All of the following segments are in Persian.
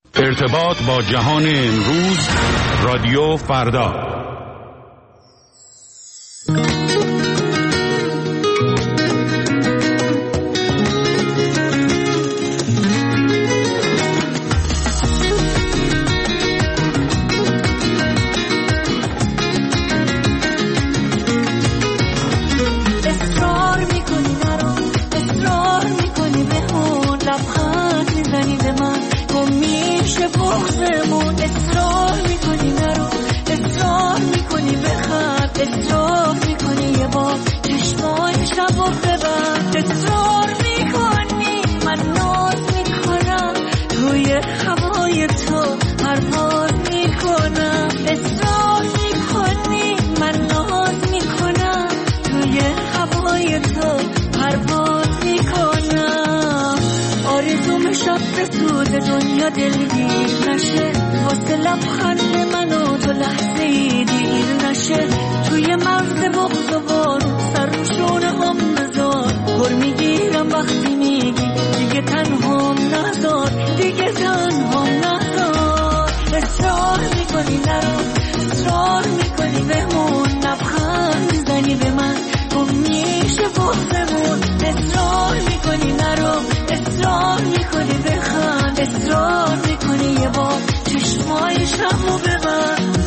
ارتباط با جهان امروز، رادیو فردا. دنیا دلگیر نشه، واسه لبخند من و تو لحظه ای دیر نشه، توی مغز بغض و بارون سر رو شونه هم بذار، پر میگیرم وقتی میگی دیگه تنهام نذار، دیگه تنهام نذار. اصرار میکنی نرو، اصرار میکنی بمون، لبخند میزنی به من گم میشه بغضمون، اصرار میکنی نرو، اصرار میکنی بخند، اصرار میکنی یه بار چشمای شبو ببند.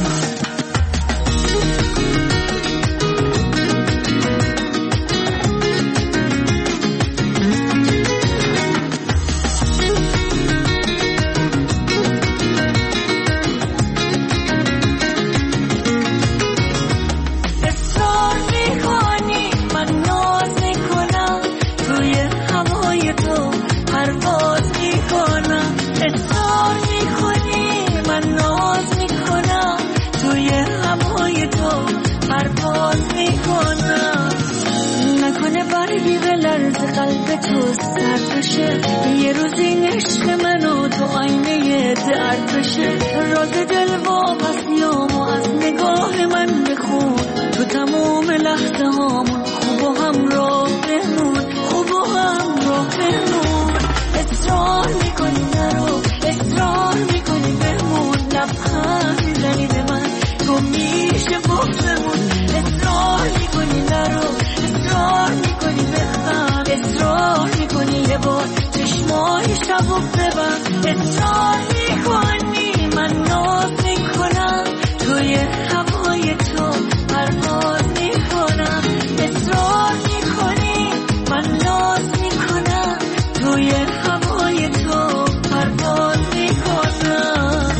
قلب تو سرد بشه، یه روز این عشق منو تو آینه درد بشه، راز دل واپسیامو از نگاه من بخون، تو تموم لحظه هامون خوب و همراه بمون، خوب و همراه بمون. اصرار میکنی نرو، اصرار میکنی بمون، لبخند میزنی به من تو میشه بغضمون، اصرار میکنی نرو، اصرار میکنی بخند، اصرار میکنی یه بار چشمای شبو ببند، اصرار میکنی من ناز میکنم توی هوای تو پرواز میکنم، اصرار میکنی من ناز میکنم توی هوای تو پرواز میکنم.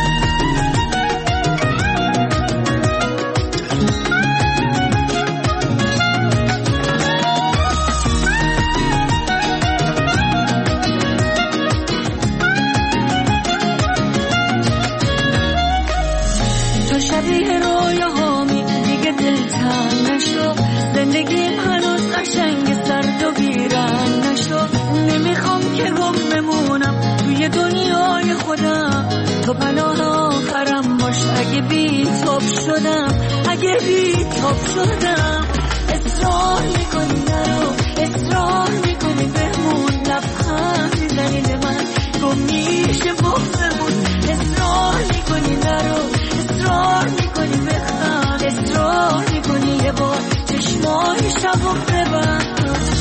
شبیه رویاهامی دیگه دلتنگ نشو، زندگیم هنوز قشنگ سرد و بیرنگ نشو، نمیخوام که گم بمونم توی دنیای خودم، تو پناه آخرم باش اگه بی تاب شدم، اگه بی تاب شدم. اصرار میکنی نرو، اصرار میکنی بمون، لبخند میزنی به من گم میشه بغضمون، اصرار میکنی نرو، اصرار میکنی بخند، اصرار میکنی یه بار چشمای شبو ببند.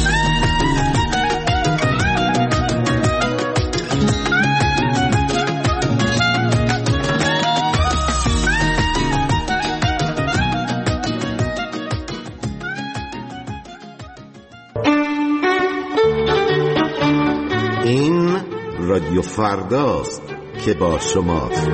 این رادیو فرداست که با شماست.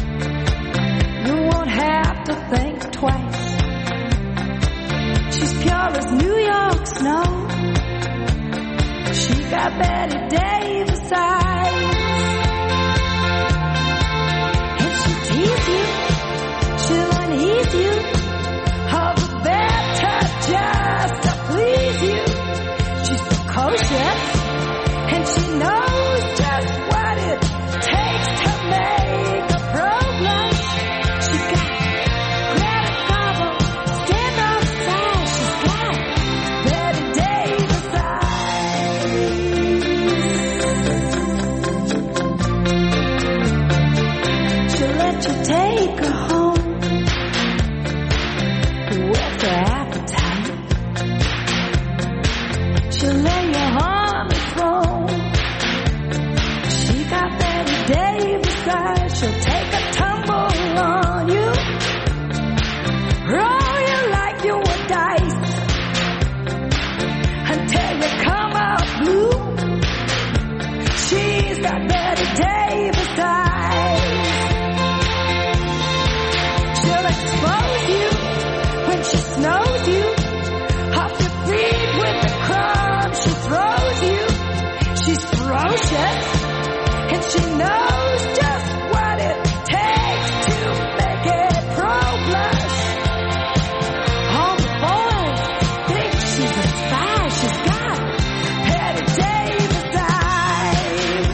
She's pure got Betty Davis eyes. And she'll tease you, she'll unease you, hover better just to please you. She's precocious, and she knows just what it takes to make a pro blush. She's got Greta Garbo, stand off side. She's got Betty Davis eyes. She'll let you take her home with her appetite. She'll lay your arm and throne. She got Betty Davis eyes. She'll take a tumble on you, roll you like you were dice until you come out blue. She's got Betty Davis eyes. She'll expose you when she snows you, off your feet with the crumbs she throws you. She's ferocious, and she knows just what it takes to make it pro blush. All the boys think she's a spy. She's got Betty Davis eyes.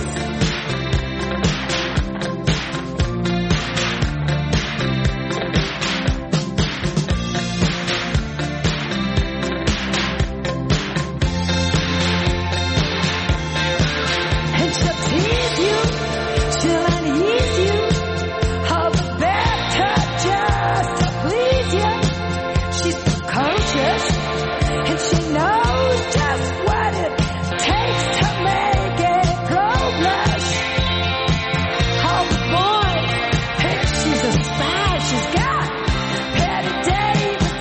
And she'll tease you, she'll unease you, hover better just to please you. She's precocious, and she knows just what it takes to make it pro blush. All the boys think she's a spy. She's got Betty Davis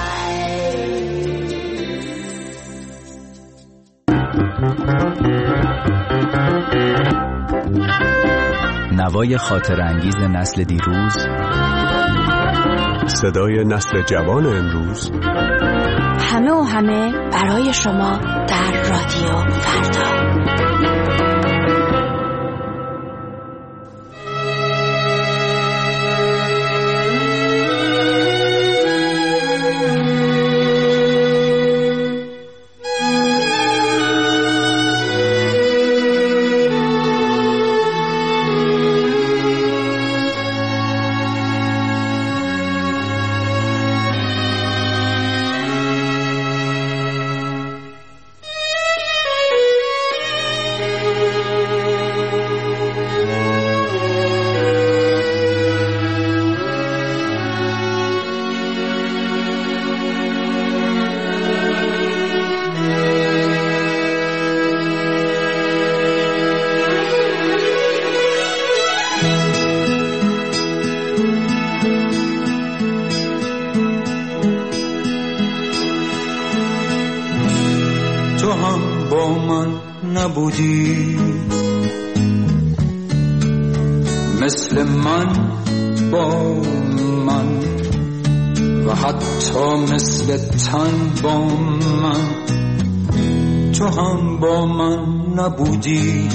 نوای خاطر انگیز نسل دیروز، صدای نسل جوان امروز، همه و همه برای شما در رادیو فردا. تو هم با من نبودی، مثل من با من و حتی مثل تن با من. تو هم با من نبودی،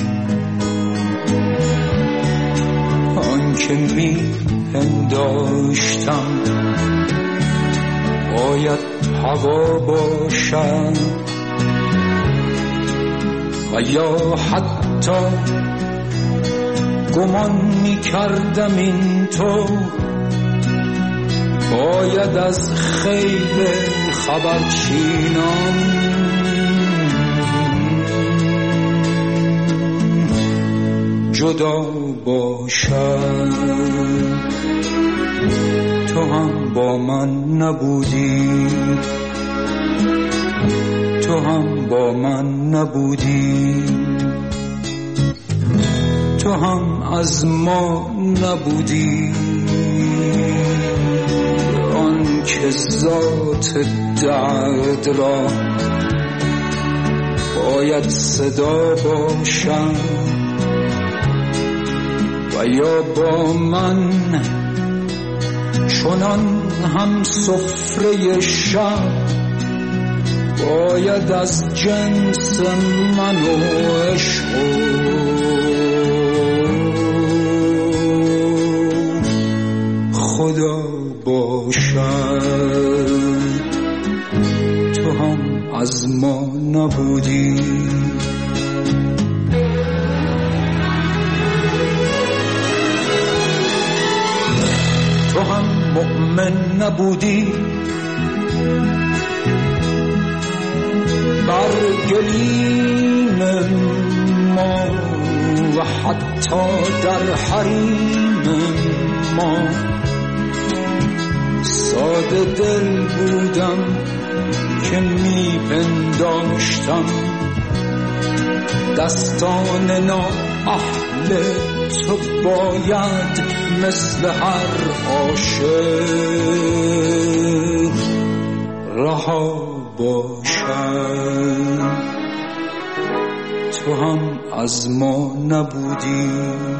آن که می پنداشتم باید هوا باشم و یا حتی گمان می کردم این تو باید از خیل خبرچینان جدا باشد. تو هم با من نبودی، تو هم با من نبودی، تو هم از ما نبودی. آن که ذات درد را باید صدا باشم و یا با من چنان هم سفره شب باید از جنس من و عشق خدا باشد. تو هم از ما نبودی، تو هم مؤمن نبودی، بر گلیم ما و حتی در حریم ما. ساده دل بودم که میپنداشتم دستان نااهل تو باید مثل هر عاشق رها باشد. تو هم از ما نبودی،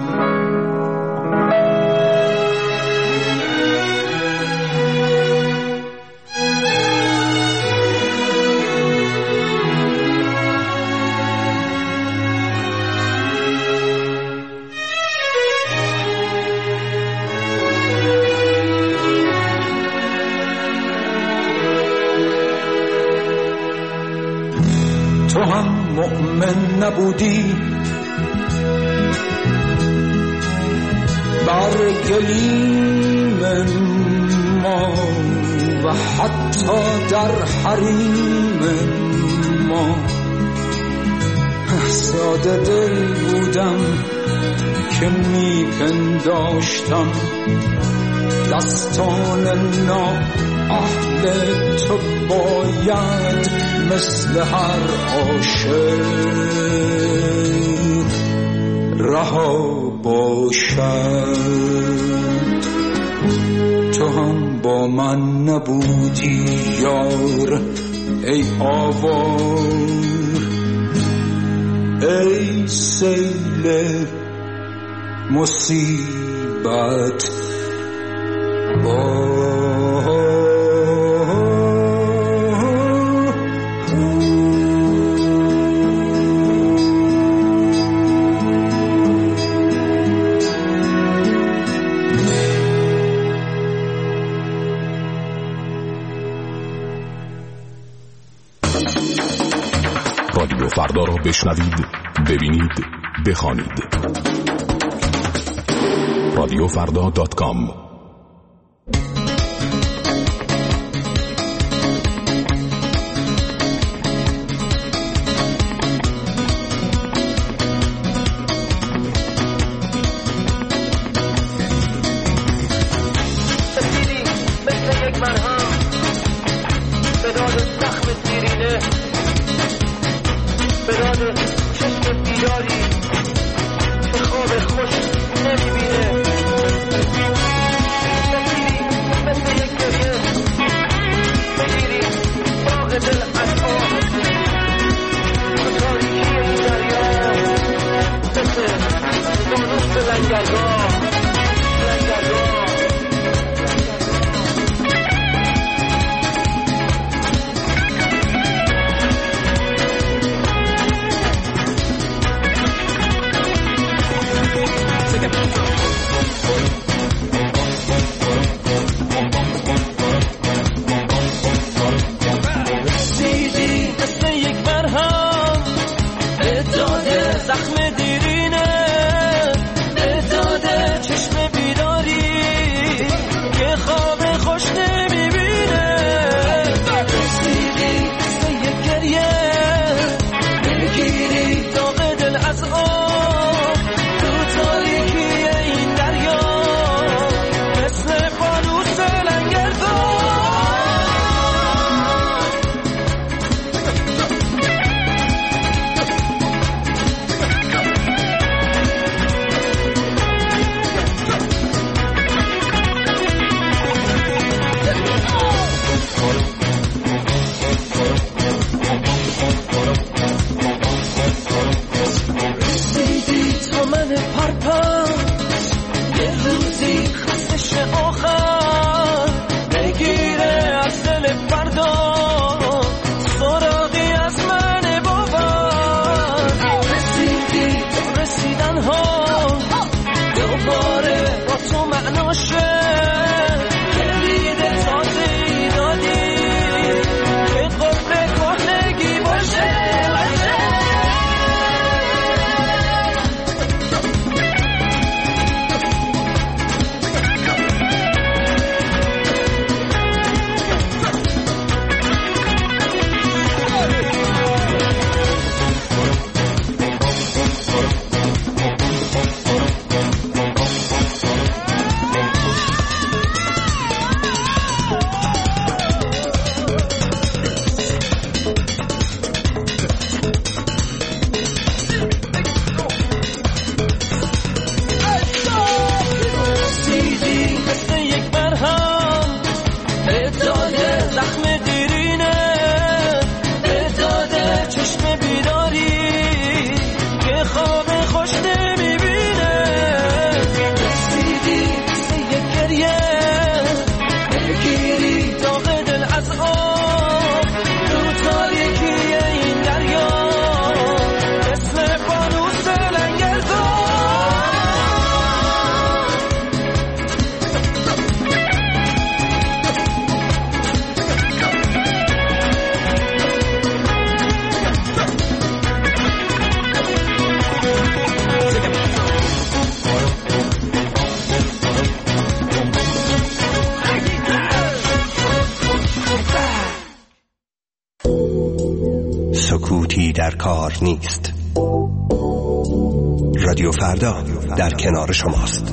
تو هم مؤمن نبودی، بر گلیم ما و حتی در حریم ما. ساده دل بودم که میپنداشتم دستان نااهل تو باید مثل هر عاشق رها باشد. تو هم با من نبودی یار ای آوار، ای سیل مصیبت رادیو فردا را بشنوید، ببینید، بخوانید. radiofrda.com. سکوتی در کار نیست. رادیو فردا در کنار شماست.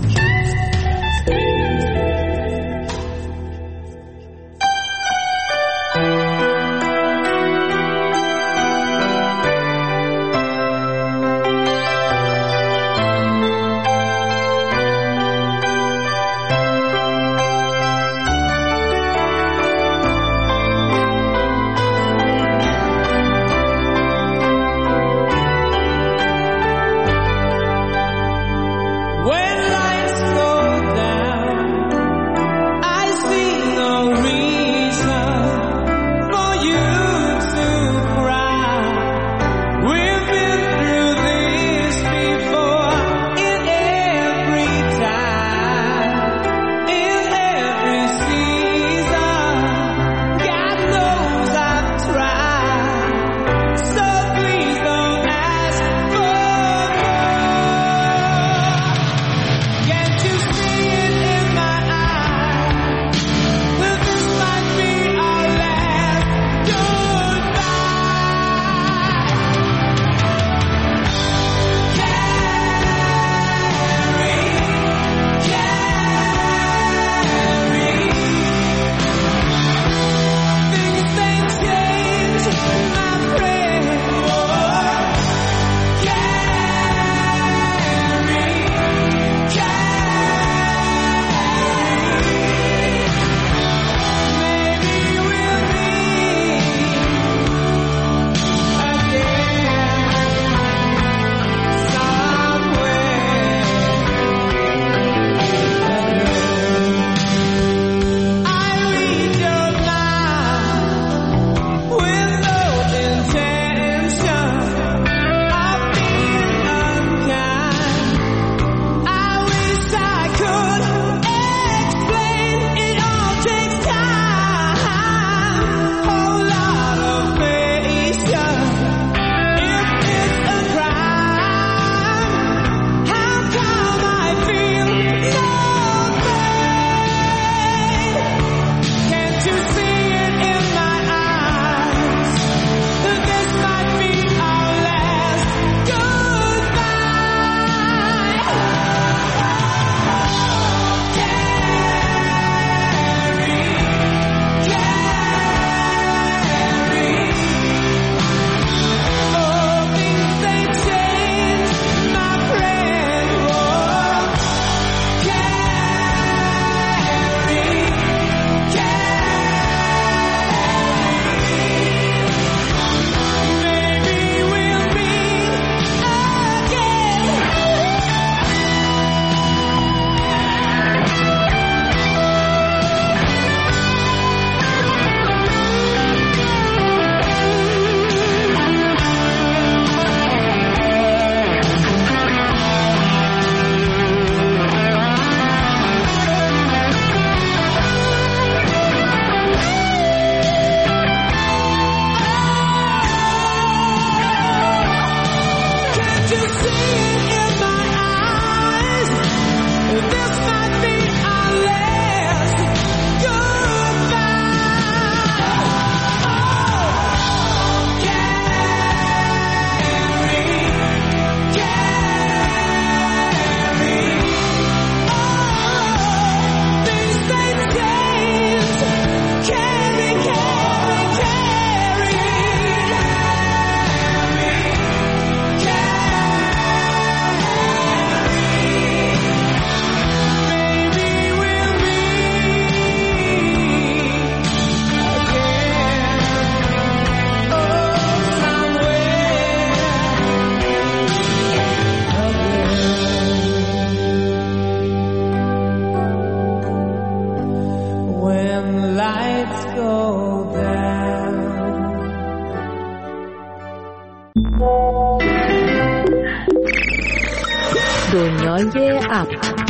دنیای اپ.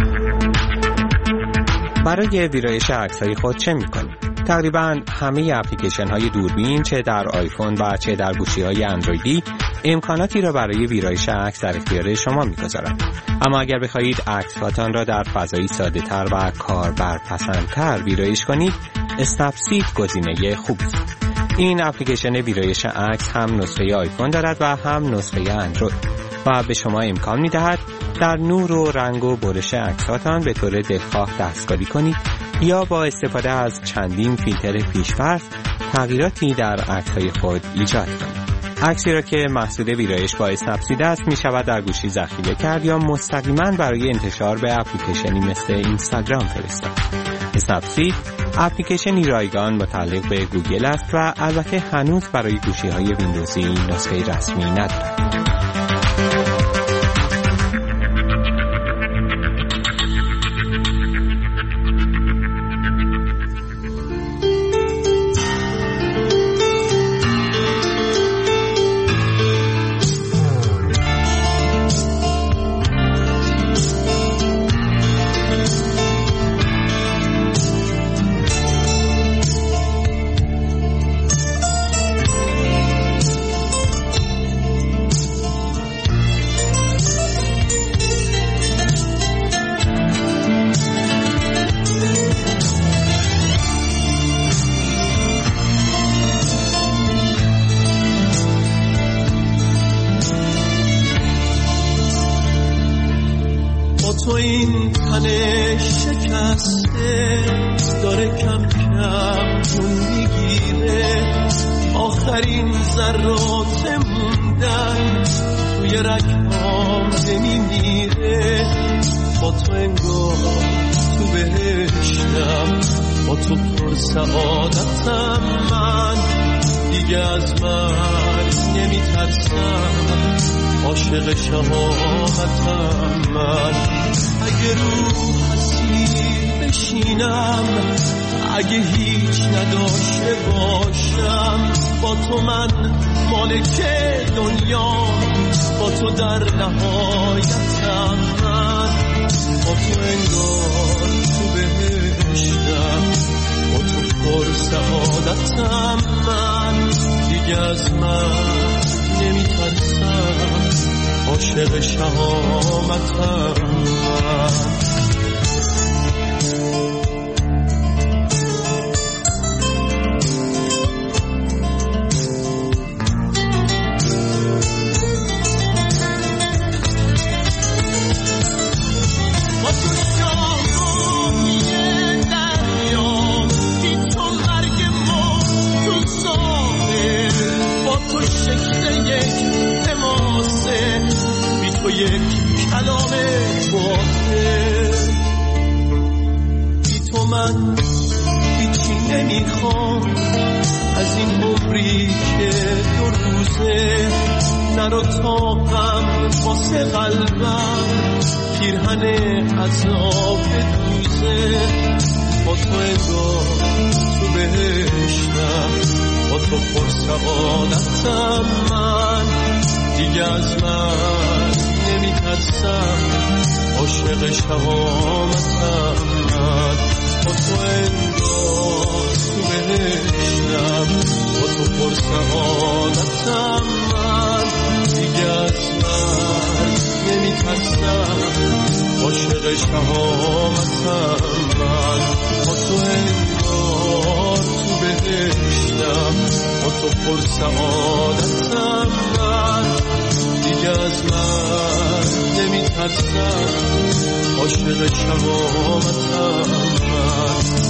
برای ویرایش عکس‌های خود چه می‌کنید؟ تقریباً همه اپلیکیشن‌های دوربین چه در آیفون و چه در گوشی‌های اندرویدی امکاناتی را برای ویرایش عکس در اختیار شما می‌گذارند. اما اگر بخواهید عکس‌هاتان را در فضایی ساده‌تر و کاربرپسندتر ویرایش کنید، اسنپسید گزینه خوبی است. این اپلیکیشن ویرایش عکس هم نسخه آیفون دارد و هم نسخه اندروید و به شما امکان می‌دهد در نور و رنگ و برش عکساتان به طور دلخواه دستکاری کنید یا با استفاده از چندین فیلتر پیش‌فرض تغییراتی در عکس‌های خود ایجاد کنید. عکسی را که محصول ویرایش با اسنپسید است می شود در گوشی ذخیره کرد یا مستقیما برای انتشار به اپلیکیشنی مثل اینستاگرام فرستاد. اسنپسید اپلیکیشنی رایگان متعلق به گوگل است و البته هنوز برای گوشی‌های ویندوزی نسخه رسمی ندارد. تو این تن شکسته داره کم کم جون میگیره، آخرین ذرات موندن توی رگ‌هام نمیمیره. با تو انگار تو بهشتم، با تو پر سعادتم، من دیگه از من نمیترسم، عاشق شهامتم من. اگه رو حسیر بشینم، اگه هیچ نداشته باشم، با تو من مالک دنیا، با تو در نهایتم من. با تو انگار تو بهشتم، با تو پر سعادتم من، دیگه از من نمیترسم، عاشق شهامتم من. من هیچی نمیخوام از این عمری که 2 روزه، نرو تا غم واسه قلبم پیرهن عذاب دوزه. با تو انگار تو بهشتم، با تو پر سعادتم من، دیگه از من نمیترسم، عاشق شهامتم من. با تو انگار تو بهشتم، با تو پر سعادتم من، دیگه از من نمیترسم، عاشق شهامتم من. با تو انگار تو بهشتم، با تو پر سعادتم من، دیگه از من نمیترسم، عاشق شهامتم من.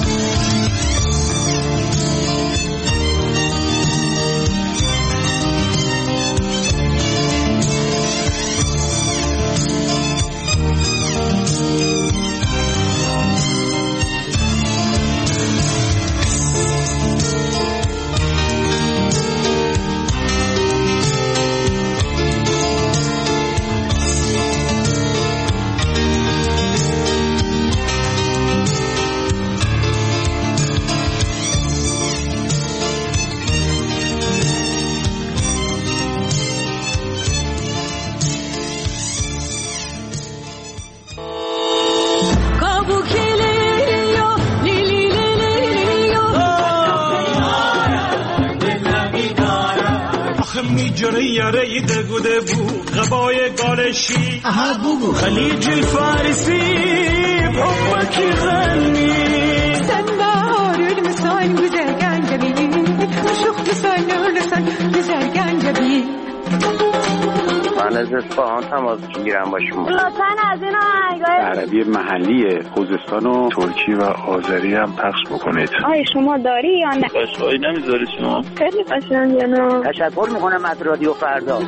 میجره دگوده بو غبای گالشی خلیج الفارسي بحبك يغني سنبهار المساين وزاقان جميل وشوف من از اصفهان تماس میگیرم با شما. لطفاً از این آهنگای عربی محلی خوزستان و ترکی و آذری هم پخش بکنید. آیا شما داری یا نه؟ قشنگی نمیذاری شما؟ خیلی قشنگه. نه تشکر میکنم از رادیو فردا.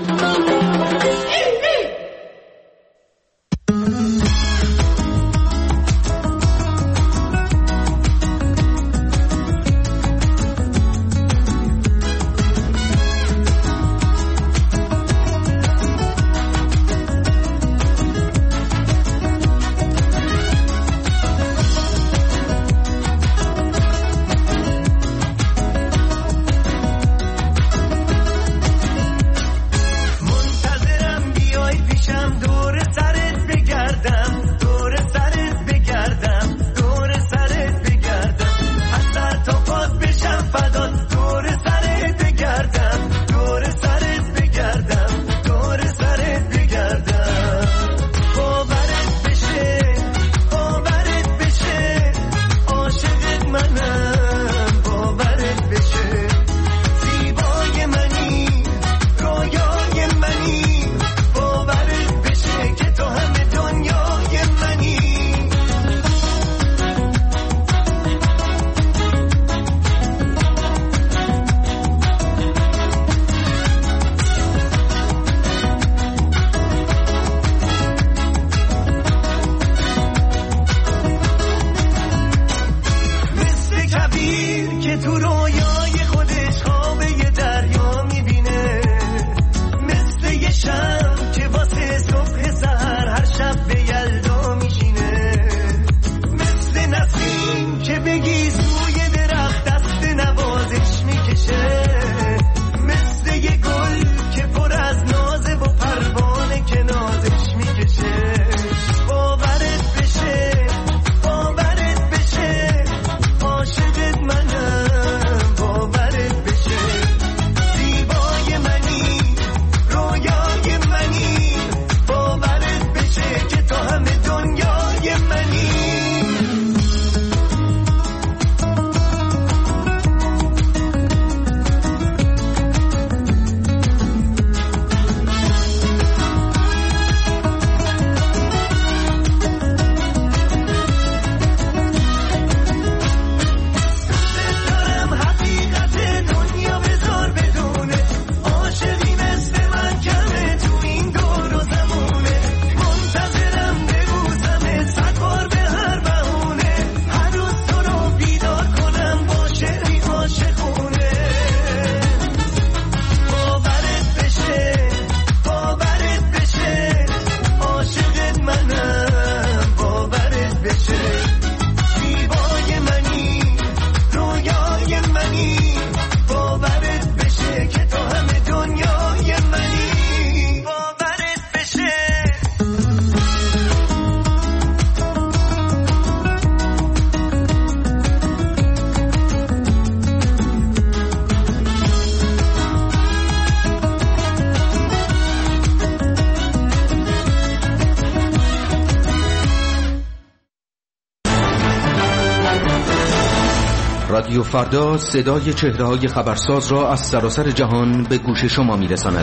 رادیو فردا صدای چهره‌های خبرساز را از سراسر جهان به گوش شما می‌رساند.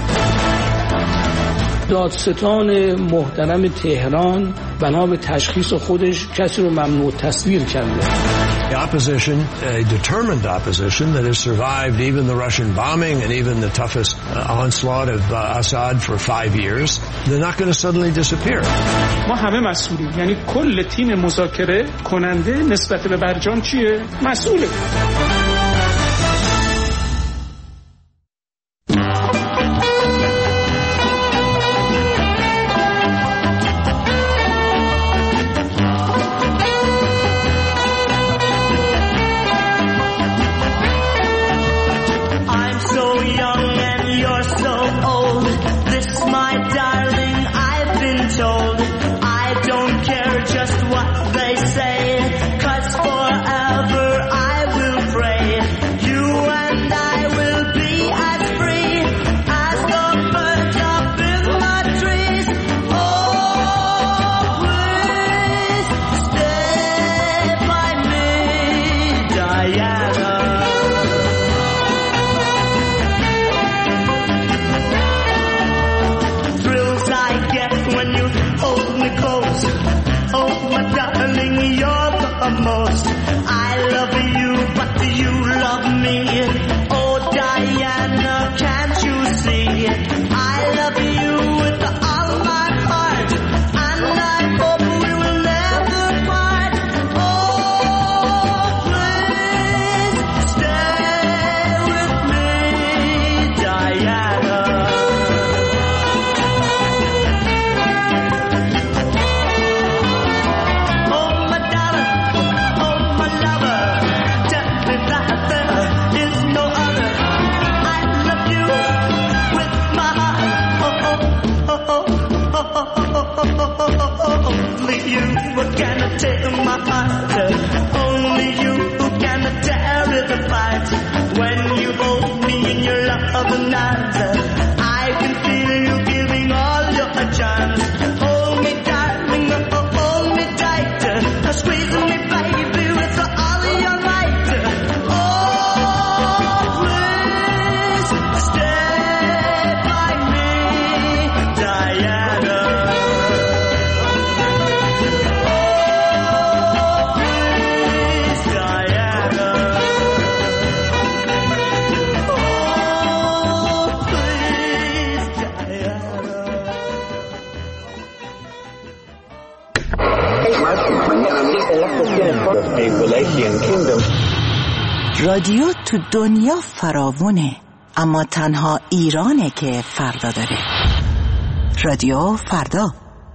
دادستان محترم تهران بنا به تشخیص خودش کسی رو ممنوع تصویر کرده. The opposition, a determined opposition that has survived even the Russian bombing and even the toughest onslaught of Assad for 5 years, they're not going to suddenly disappear. ما همه مسئولیم، یعنی کل تیم مذاکره کننده نسبت به برجام چیه؟ مسئوله. Thrill my darling, you're the most. I love you, but you love me. Oh, Diana, can't you see? I love you with all my heart, and I hope we will never part. Oh, please stay with me, Diana. Oh, my darling, oh, my lover, tell me that there is no other. I love you with my heart. Only you can take my heart. Only you can tear it apart. When you hold me in your loving arms, I can feel you giving all your charms. Hold me, darling, hold me tight. Squeeze me, baby, with all your might. Oh, please stay by me, Diana. رادیو تو دنیا فراوونه، اما تنها ایرانه که فردا داره. رادیو فردا.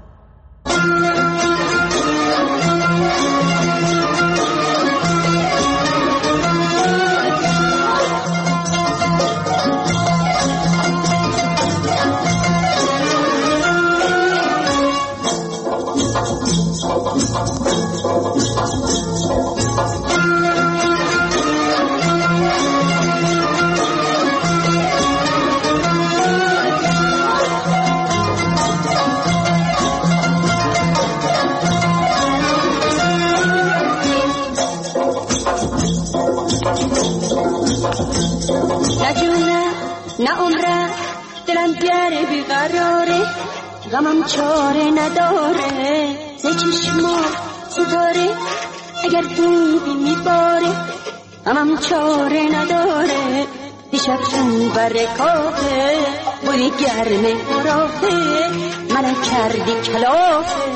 نه عمره دلم گره بیقراره، غمم چاره نداره، ز چشما ستاره اگر دیدی میباره، غمم چاره نداره، دیشب چون برکافه بوی گرمه راهه منو کردی کلافه.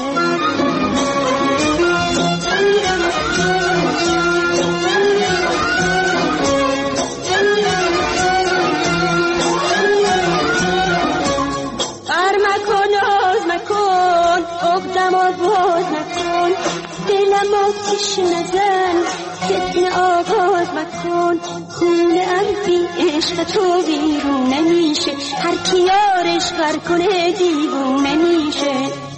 باز نکن دلم آتش نزن، فتنه آغاز مکن، خونه‌ام بی عشق تو بیرون نمیشه، هر کی یارش کار کنه دیوونه میشه.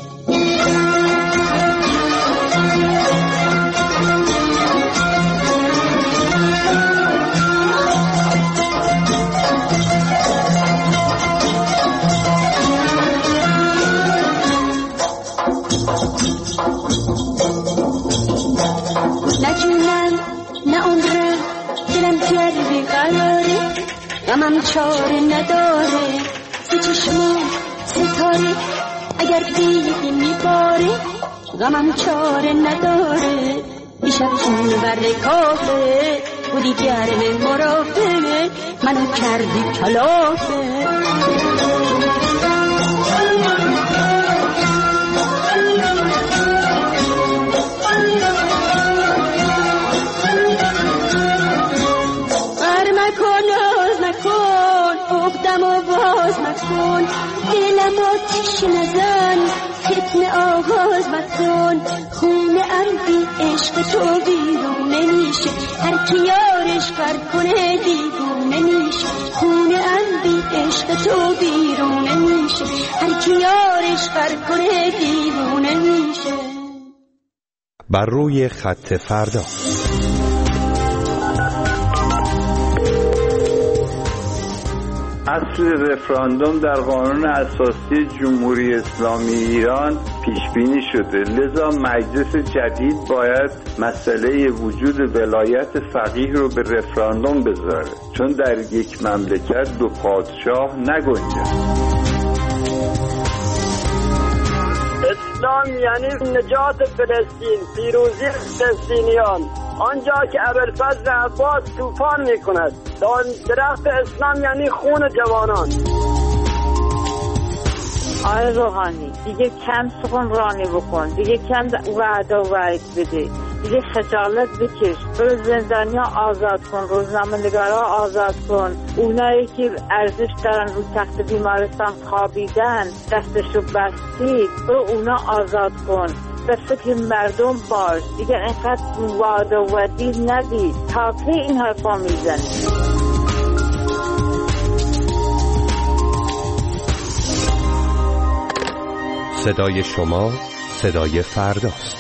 نه جونم نه عمرم دلم گره بیقراره، غمم چاره نداره، ز چشمام ستاره اگر دیدی میباره، غمم چاره نداره، دیشب چون برکافه بودی گرم مرافه منو کردی کلافه. باز مکن دلم آتش نزن، فتنه آغاز مکن، خونه‌ام بی عشق تو بیرون نمیشه، هر کی یارش کار کنه دیوونه میشه، خونه‌ام بی عشق تو بیرون نمیشه، هر کی یارش کار کنه دیوونه میشه. بر روی خط فردا. اصل رفراندوم در قانون اساسی جمهوری اسلامی ایران پیش بینی شده، لذا مجلس جدید باید مسئله وجود ولایت فقیه رو به رفراندوم بذاره، چون در یک مملکت دو پادشاه نگنجد. اسلام یعنی نجات فلسطین، پیروزی فلسطینیان. آنجا که ابوالفضل عباس طوفان میکند، درخت اسلام یعنی خون جوانان. آقای روحانی دیگه کم سخنرانی بکن، دیگه کم وعده و وعید بده، دیگه خجالت بکش، برو زندانیا آزاد کن، روزنامه‌نگارا آزاد کن، اونایی که ارزش دارن رو تخت بیمارستان خوابیدن دستشو بستی، برو اونا آزاد کن. به فکر مردم باش، دیگه اینقدر وعده و وعید ندی. تا کی این حرفا میزنی؟ صدای شما صدای فرداست.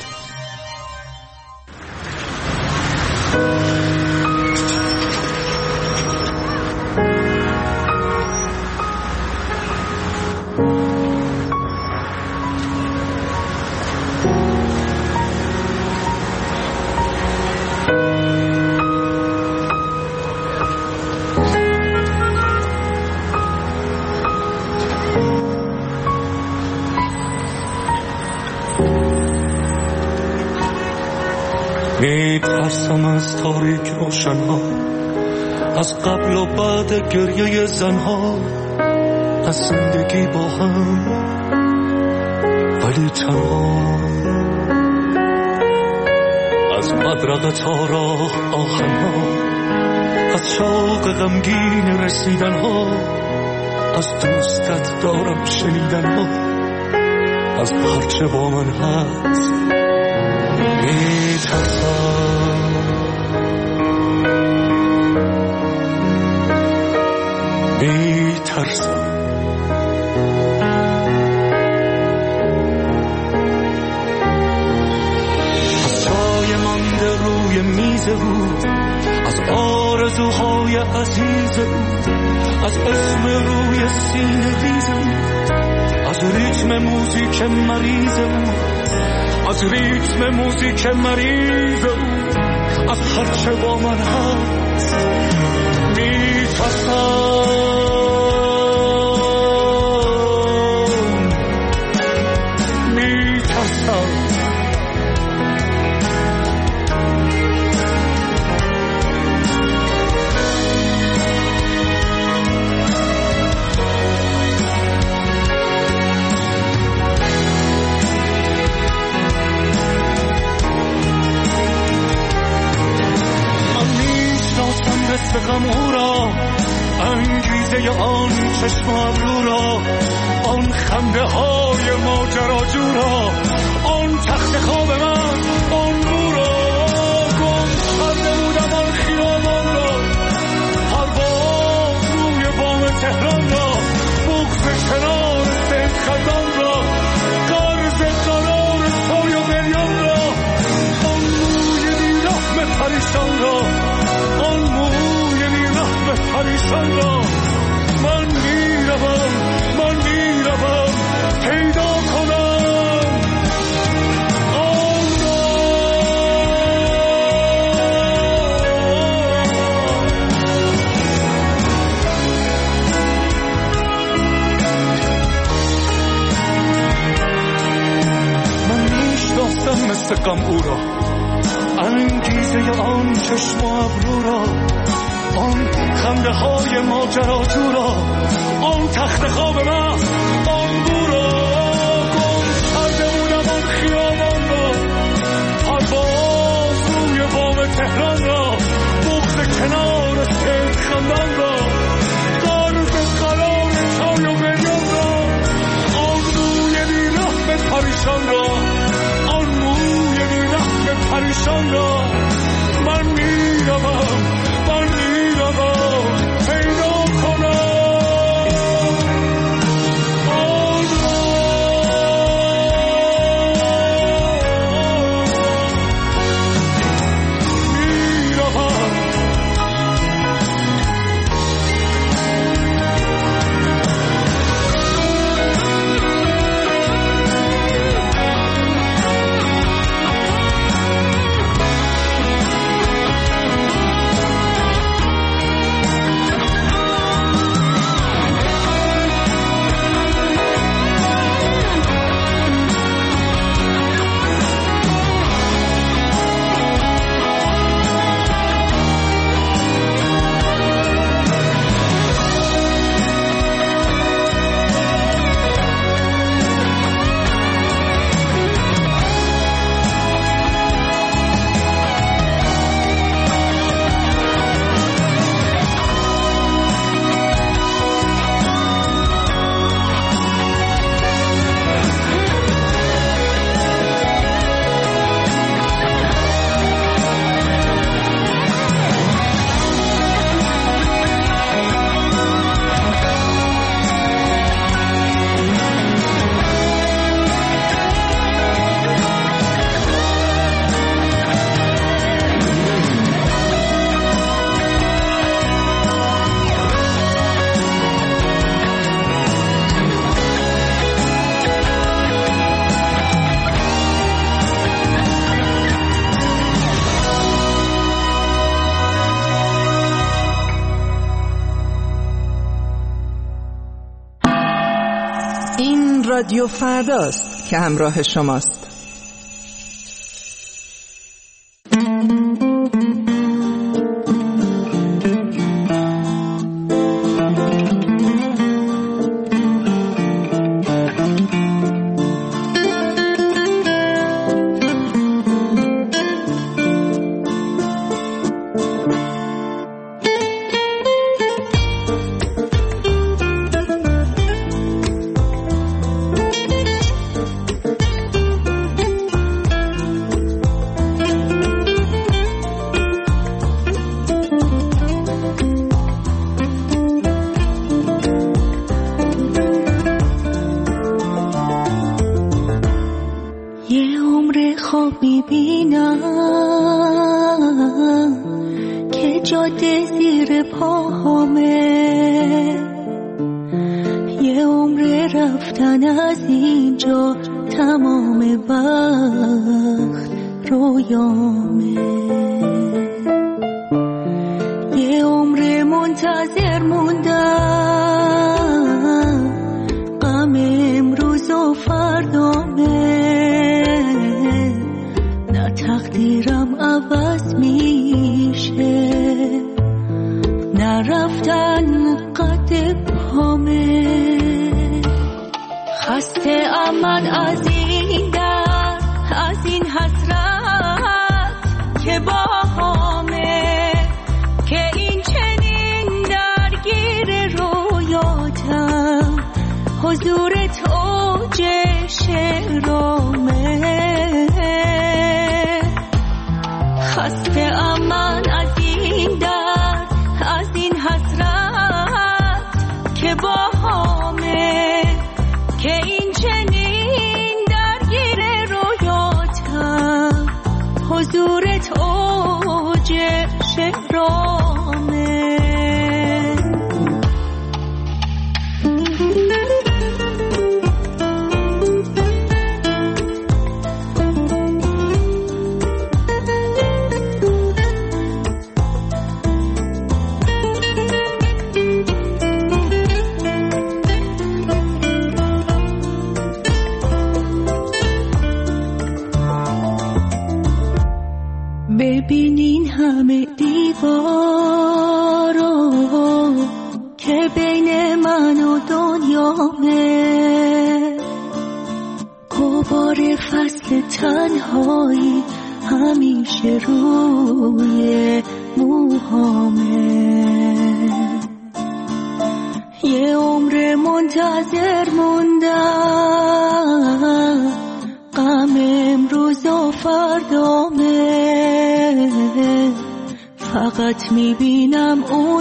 میترسم از تاریک روشنها، از قبل و بعد گریه زنها، از زندگی با هم ولی تنها، از مدرقه تا راه آهنها، از شوق غمگین رسیدنها، از دوستت دارم شنیدنها، از هرچه با من هست میترسم. از چای مانده روی میز او، از آرزوهای عزیز او، از اسم روی سینه ریز او، از ریتم موزیک مریض او، از ریتم موزیک مریض او، از هرچه با من هست میترسم. غم او را، انگیزه آن چشم ابرو را، آن خنده های ماجراجو را، آن تخت خواب من، آن نور را، گم کرده بودم آن خیابان را، پرواز روی بام تهران را، بغض کنار سید خندان را، قرض قرار سوی و بریان را، آن موی بیرحم پریشان را، آن موی پریشان را. من میروم پیدا کنم آن را. من میشناسم مثل غم او را، انگیزه آن چشم و ابرو را، آن خنده های ماجراجو را، آن تخت خواب من، آن بو را، گم کرده بودم آن خیابان را، پرواز روی بام تهران را، بغض کنار سید خندان را، قرض قرار چای و بریان را، آن موی بیرحم پریشان را، آن موی بیرحم پریشان را. من میروم پیدا کنم این رادیو فرداست که همراه شماست. ببینین همه دیوارو که بین من و دنیامه، غبار فصل تنهایی همیشه روی موهامه. یه عمر منتظر موندم، غم امروز و فردامه، فقط میبینم اون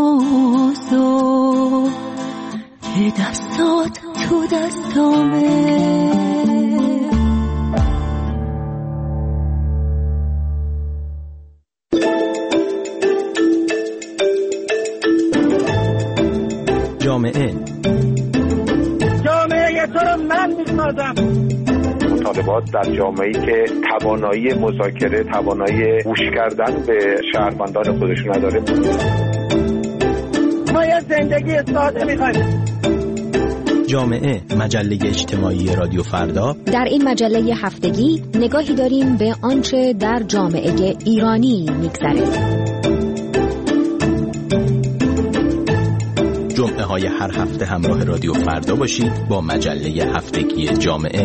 روزو که دستات تو دستامه. جامعه تو رو من میسازم. مطالبات در جامعه‌ای که توانایی مذاکره، توانایی گوش کردن به شهروندان خودش نداره. ما یه زندگی ساده می‌خوایم. جامعه، مجله اجتماعی رادیو فردا. در این مجله هفتگی نگاهی داریم به آنچه در جامعه ایرانی می‌گذره. جمعه های هر هفته همراه رادیو فردا باشید با مجله هفتگی جامعه.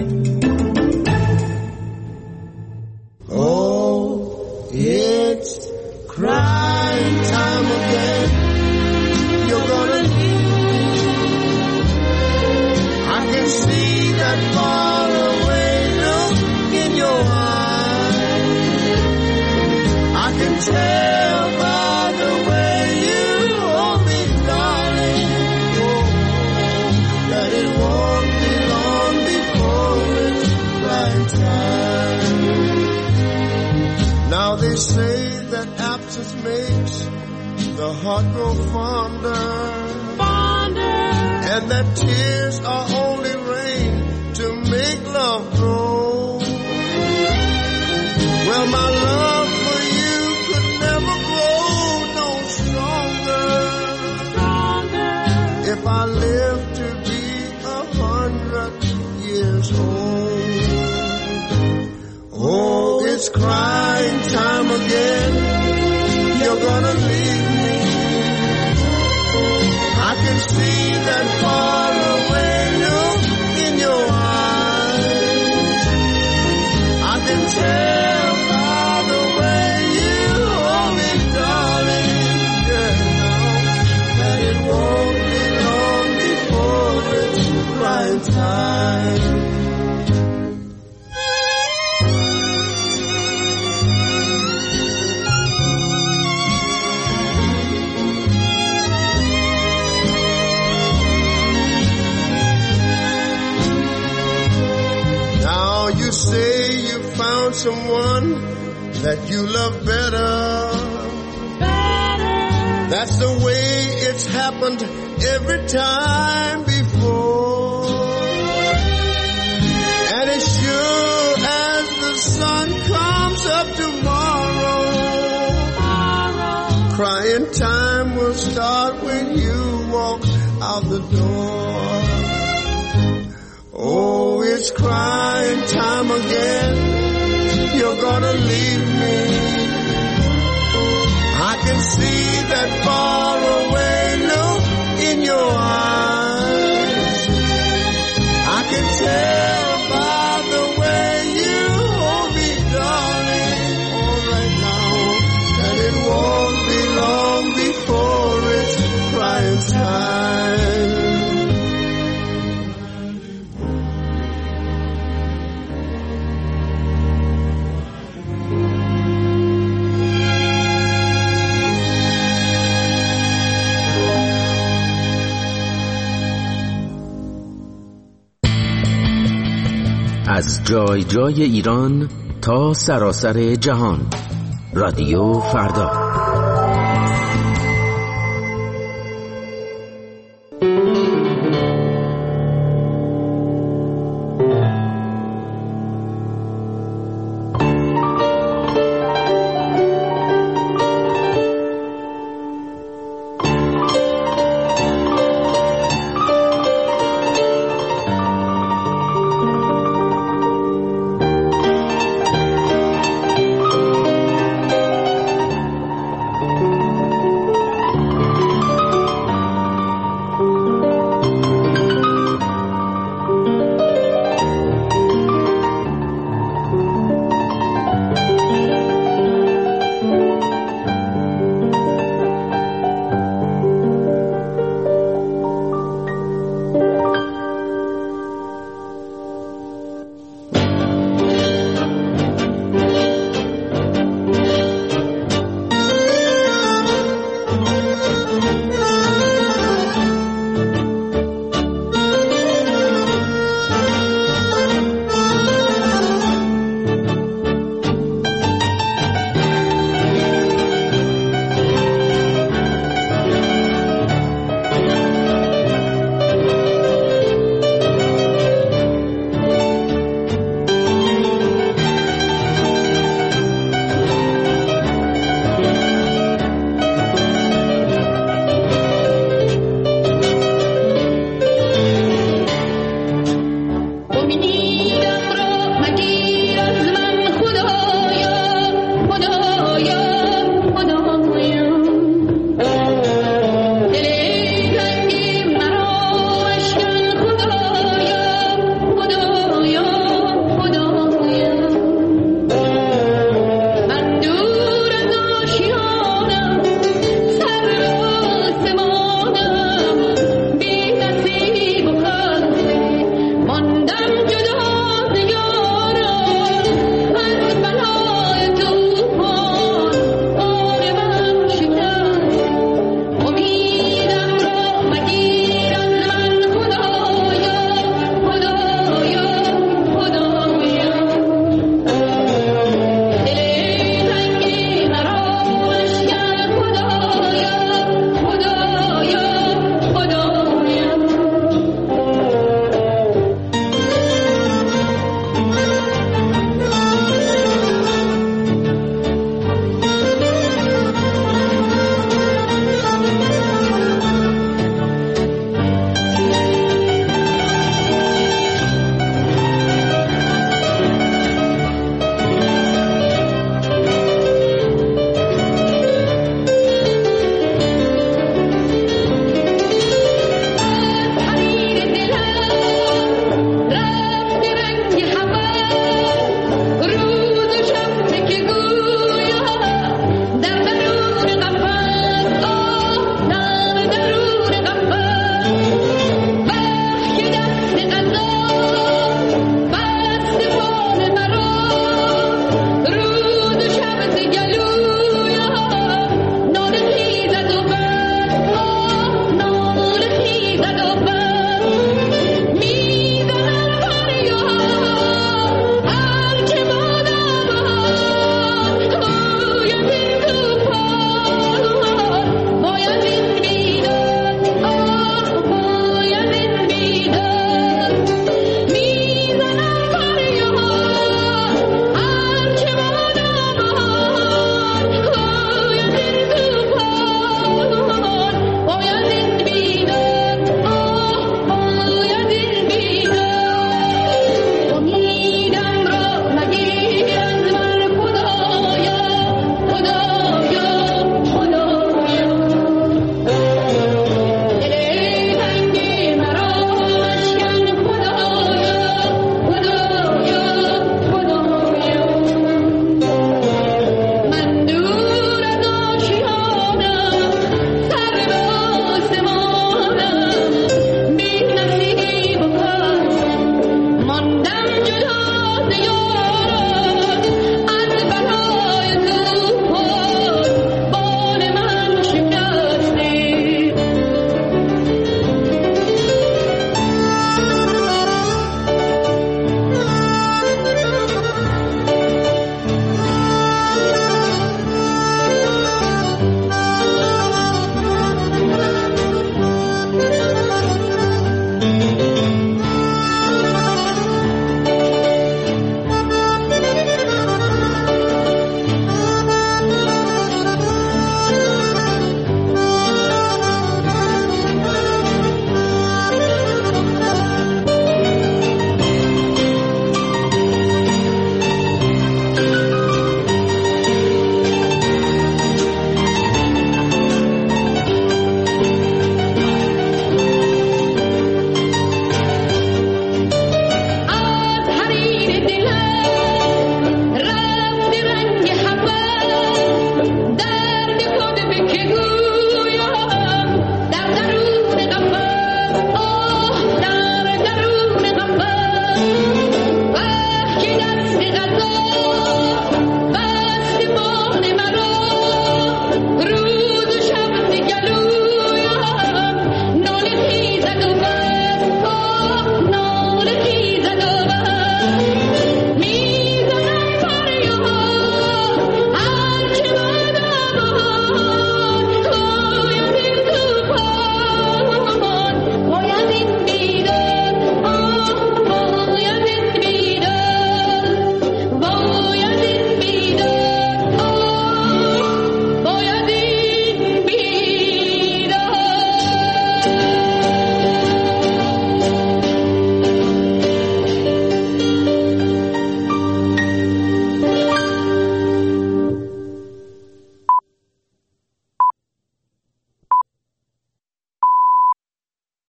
Oh, it's crying time again. You're gonna leave me. I can see that far away look in your eyes. I can tell by the way you hold me, darling, that it won't be long before it's right time. Now they say that absence makes the heart grow fonder, and that tears are only rain to make love grow. Well, my love for you could never grow no stronger if I live to be 100. crying time again. You're gonna leave me. I can see that far away look in your eyes. I can tell by the way you hold me, darling, that it won't be long before it's crying time. You say you found someone that you love better. That's the way it's happened every time before. And as sure as the sun comes up tomorrow, crying time will start when you walk out the door. Oh, it's crying time again. You're gonna leave me. I can see that far away look in your eyes. I can tell by the way you hold me, darling, all right now, that it won't be long before it's crying time. از جای جای ایران تا سراسر جهان، رادیو فردا.